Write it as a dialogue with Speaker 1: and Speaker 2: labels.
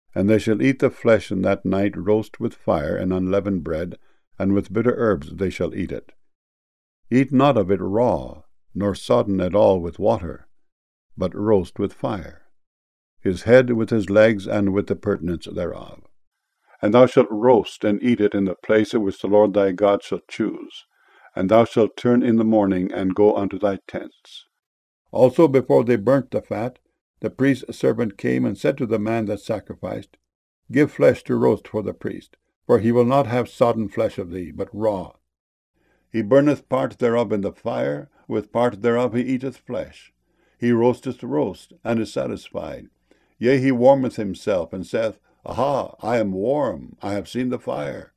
Speaker 1: And they shall eat the flesh in that night roast with fire and unleavened bread, and with bitter herbs they shall eat it. Eat not of it raw, nor sodden at all with water, but roast with fire, his head with his legs and with the purtenance thereof. And thou shalt roast and eat it in the place which the Lord thy God shall choose, and thou shalt turn in the morning and go unto thy tents. Also before they burnt the fat, the priest's servant came and said to the man that sacrificed, Give flesh to roast for the priest, for he will not have sodden flesh of thee, but raw. He burneth part thereof in the fire, with part thereof he eateth flesh. He roasteth roast, and is satisfied. Yea, he warmeth himself, and saith, Aha, I am warm, I have seen the fire.